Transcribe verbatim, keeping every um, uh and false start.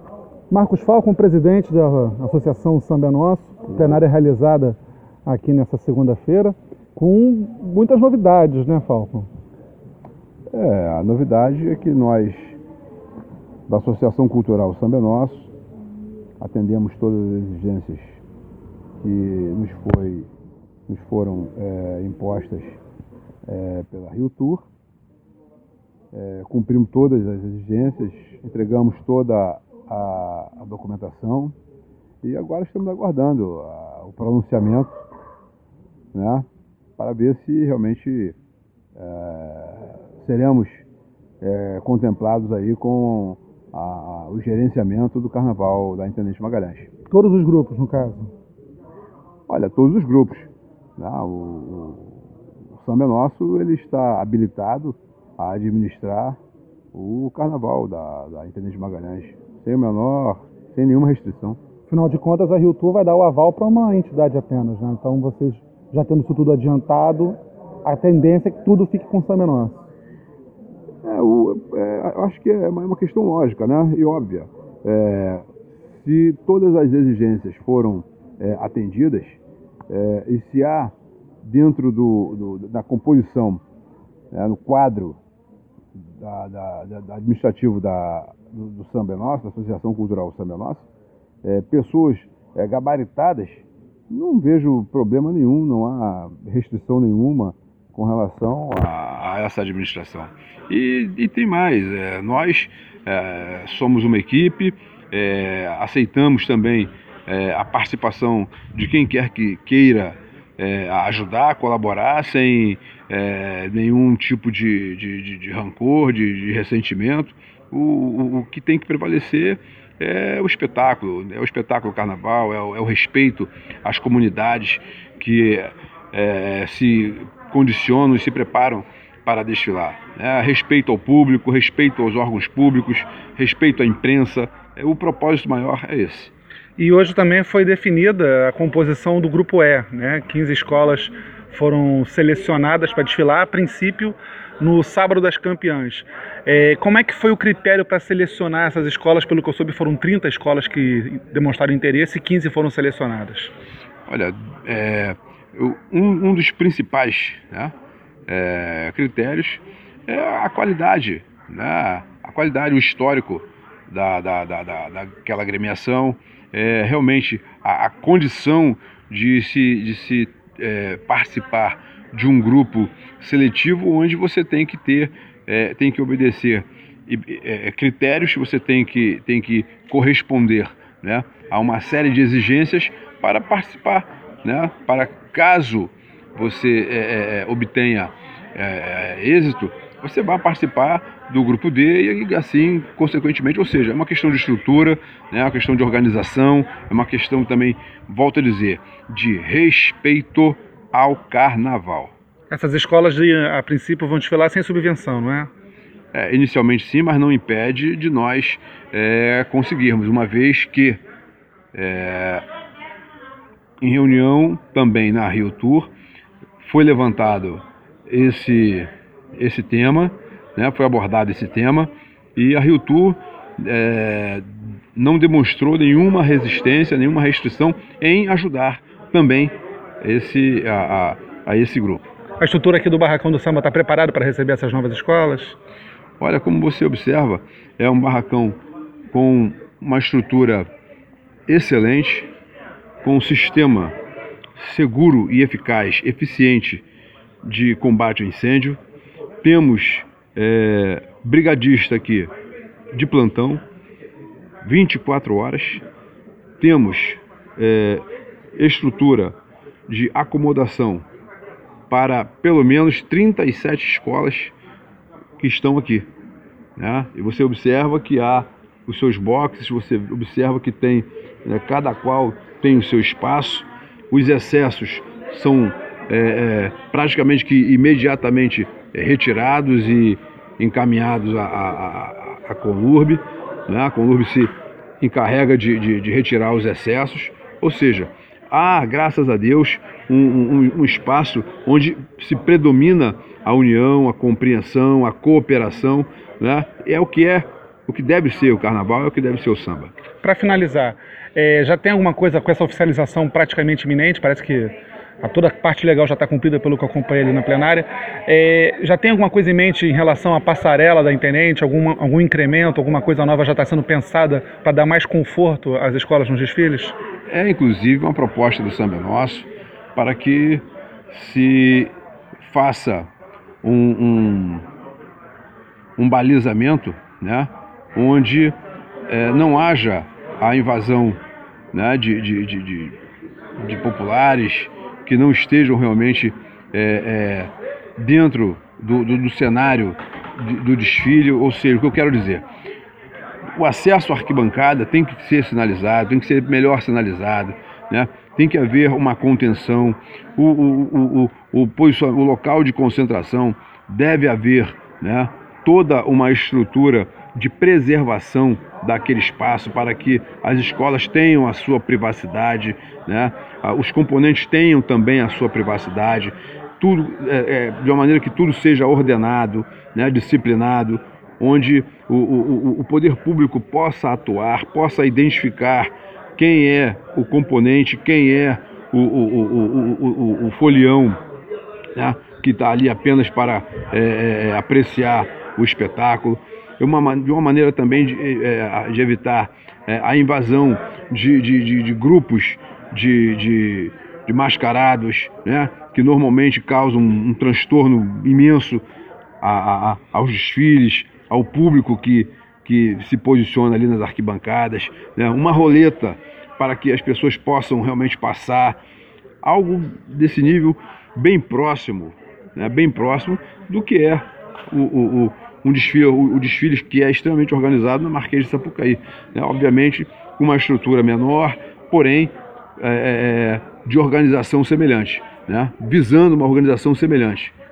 Marcos Falcon, presidente da Associação Samba é Nosso, plenária realizada aqui nessa segunda-feira, com muitas novidades, né, Falcon? É, a novidade é que nós, da Associação Cultural Samba é Nosso, atendemos todas as exigências que nos, foi, nos foram é, impostas é, pela Rio Tour. É, cumprimos todas as exigências, entregamos toda a, a documentação e agora estamos aguardando a, o pronunciamento, né, para ver se realmente é, seremos é, contemplados aí com a, a, o gerenciamento do Carnaval da Intendente Magalhães. Todos os grupos, no caso? Olha, todos os grupos. Né? O, o, o Samba é Nosso, ele está habilitado a administrar o Carnaval da, da Intendente Magalhães, sem o menor, sem nenhuma restrição. Afinal de contas, a Rio Tour vai dar o aval para uma entidade apenas, né? Então, vocês já tendo isso tudo adiantado, a tendência é que tudo fique com o Samba é Nosso. É, o, é, eu acho que é uma questão lógica, né? E óbvia. É, se todas as exigências foram é, atendidas, é, e se há dentro do, do, da composição, é, no quadro da, da, da administrativo da, do, do Samba é Nosso, da Associação Cultural Samba é Nosso, é, pessoas é, gabaritadas, não vejo problema nenhum, não há restrição nenhuma com relação a, a essa administração. E, e tem mais, é, nós é, somos uma equipe, é, aceitamos também é, a participação de quem quer que queira é, ajudar, colaborar, sem é, nenhum tipo de, de, de, de rancor, de, de ressentimento. O, o, o que tem que prevalecer é o espetáculo, é o espetáculo do carnaval, é o, é o respeito às comunidades que é, se condicionam e se preparam para desfilar. É, respeito ao público, respeito aos órgãos públicos, respeito à imprensa. É, o propósito maior é esse. E hoje também foi definida a composição do Grupo E, né? quinze escolas foram selecionadas para desfilar, a princípio, no Sábado das Campeãs. É, como é que foi o critério para selecionar essas escolas? Pelo que eu soube, foram trinta escolas que demonstraram interesse e quinze foram selecionadas. Olha, é, um, um dos principais, né, é, critérios é a qualidade, né, a qualidade, o histórico da, da, da, da, daquela agremiação, é, realmente a, a condição de se, de se é, participar de um grupo seletivo onde você tem que ter, é, tem que obedecer é, critérios, você tem que, tem que corresponder, né, a uma série de exigências para participar, né, para caso você é, é, obtenha é, êxito, você vai participar do grupo D e assim, consequentemente, ou seja, é uma questão de estrutura, né, é uma questão de organização, é uma questão também, volto a dizer, de respeito ao carnaval. Essas escolas, a princípio, vão desfilar sem subvenção, não é? É, inicialmente sim, mas não impede de nós é, conseguirmos, uma vez que é, em reunião também na Rio Tour foi levantado esse, esse tema, né, foi abordado esse tema e a Rio Tour é, não demonstrou nenhuma resistência, nenhuma restrição em ajudar também esse, a, a, a esse grupo. A estrutura aqui do Barracão do Samba está preparada para receber essas novas escolas? Olha, como você observa, é um barracão com uma estrutura excelente, com um sistema seguro e eficaz, eficiente de combate ao incêndio. Temos é, brigadista aqui de plantão, vinte e quatro horas. Temos é, estrutura de acomodação para pelo menos trinta e sete escolas que estão aqui, né? E você observa que há os seus boxes, você observa que tem, né, cada qual tem o seu espaço, os excessos são é, é, praticamente que imediatamente é, retirados e encaminhados à, à, à Conlurb, né? A Conlurb se encarrega de, de, de retirar os excessos, ou seja, há, graças a Deus, um, um, um espaço onde se predomina a união, a compreensão, a cooperação, né? É o que é o que deve ser o carnaval é o que deve ser o samba. Para finalizar, é, já tem alguma coisa com essa oficialização praticamente iminente? Parece que a toda a parte legal já está cumprida pelo que eu acompanhei ali na plenária. É, já tem alguma coisa em mente em relação à passarela da intendente? Alguma, algum incremento, alguma coisa nova já está sendo pensada para dar mais conforto às escolas nos desfiles? É inclusive uma proposta do Samba é Nosso para que se faça um, um, um balizamento, né, onde é, não haja a invasão, né, de, de, de, de, de populares que não estejam realmente é, é, dentro do, do, do cenário de, do desfile. Ou seja, o que eu quero dizer, o acesso à arquibancada tem que ser sinalizado, tem que ser melhor sinalizado, né? Tem que haver uma contenção, o, o, o, o, o, o local de concentração deve haver, né, toda uma estrutura de preservação daquele espaço para que as escolas tenham a sua privacidade, né? Os componentes tenham também a sua privacidade, tudo é, é, de uma maneira que tudo seja ordenado, né, disciplinado, onde o, o, o poder público possa atuar, possa identificar quem é o componente, quem é o, o, o, o, o folião, né, que está ali apenas para é, apreciar o espetáculo. De uma, de uma maneira também de, é, de evitar é, a invasão de, de, de, de grupos de, de, de mascarados, né, que normalmente causam um, um transtorno imenso a, a, aos desfiles, ao público que, que se posiciona ali nas arquibancadas, né, uma roleta para que as pessoas possam realmente passar, algo desse nível bem próximo, né, bem próximo do que é o, o, o um desfile, o, o desfile que é extremamente organizado na Marquês de Sapucaí, né? Obviamente com uma estrutura menor, porém é, de organização semelhante, né? Visando uma organização semelhante.